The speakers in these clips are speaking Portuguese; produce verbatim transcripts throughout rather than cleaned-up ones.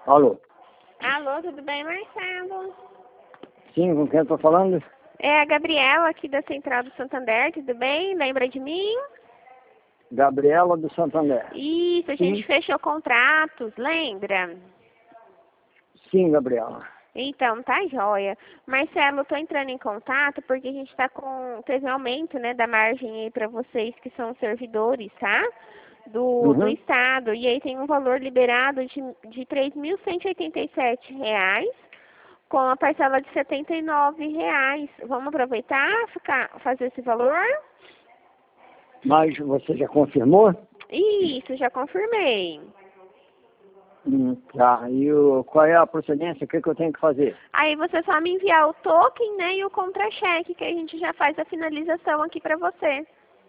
Alô? Alô, tudo bem, Marcelo? Sim, com quem eu tô falando? É a Gabriela aqui da Central do Santander, tudo bem? Lembra de mim? Gabriela do Santander. Isso, a Sim. gente fechou contratos, lembra? Sim, Gabriela. Então, tá joia. Marcelo, eu tô entrando em contato porque a gente tá com... Teve um aumento, né, da margem aí pra vocês que são servidores, tá? Do, do Uhum. Estado. E aí tem um valor liberado de, de três mil cento e oitenta e sete reais com a parcela de setenta e nove reais. Vamos aproveitar, ficar, fazer esse valor? Mas você já confirmou? Isso, já confirmei. Hum, tá. E o, qual é a procedência? O que, que eu tenho que fazer? Aí você só me enviar o token, né, e o contra-cheque, que a gente já faz a finalização aqui pra você.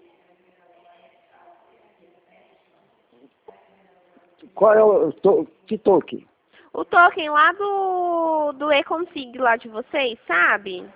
Qual é o to, que toque? O token lá do, do E-Consig lá de vocês, sabe?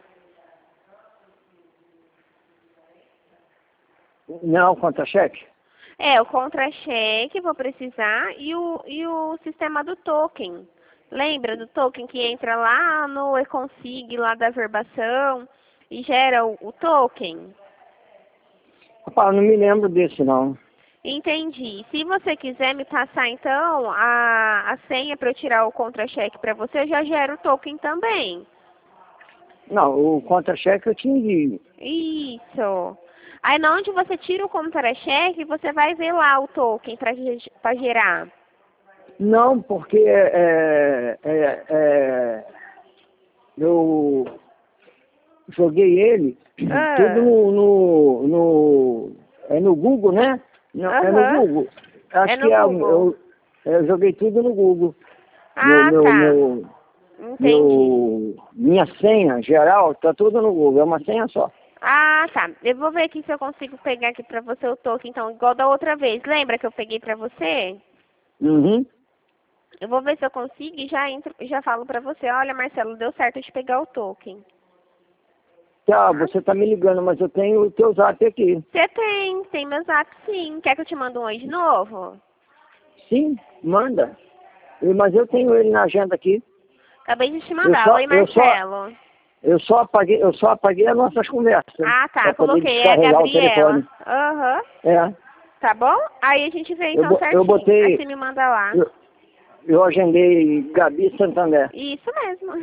Não, contra-cheque? É, o contra-cheque, vou precisar, e o, e o sistema do token. Lembra do token que entra lá no E-Consig, lá da verbação, e gera o, o token? Rapaz, não me lembro desse, não. Entendi. Se você quiser me passar, então, a, a senha para eu tirar o contra-cheque para você, eu já gero o token também. Não, o contra-cheque eu te envio. Isso. Aí, na onde você tira o contra-cheque, você vai ver lá o token para gerar. Não, porque é, é, é, eu joguei ele tudo Ah, no, no, no- é no Google, né? Não, é no aham. Google. É Acho no que é, Google. eu, eu joguei tudo no Google. Meu, Ah, meu, tá. meu, Entendi. meu, minha senha geral tá tudo no Google, é uma senha só. Ah, tá. Eu vou ver aqui se eu consigo pegar aqui pra você o token, então, igual da outra vez. Lembra que eu peguei pra você? Uhum. Eu vou ver se eu consigo e já entro, já falo pra você. Olha, Marcelo, deu certo de pegar o token. Tá, Tá? você tá me ligando, mas eu tenho o teu zap aqui. Você tem, tem meu zap sim. Quer que eu te mande um oi de novo? Sim, manda. E- Mas eu tenho ele na agenda aqui. Acabei de te Eu mandar. só, Oi, eu só, Marcelo. eu só apaguei, eu só apaguei as nossas conversas Ah, tá. para poder Coloquei. É a descarregar o Gabriela. telefone. Aham. É, Tá bom? Aí a gente vê eu, então bo- eu certinho. Aí botei, você me manda lá. eu, eu agendei Gabi Santander. Isso mesmo.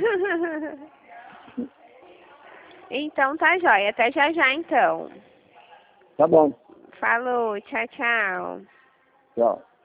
Então tá jóia. Até já já então. Tá bom, Falou. Tchau, tchau. tchau.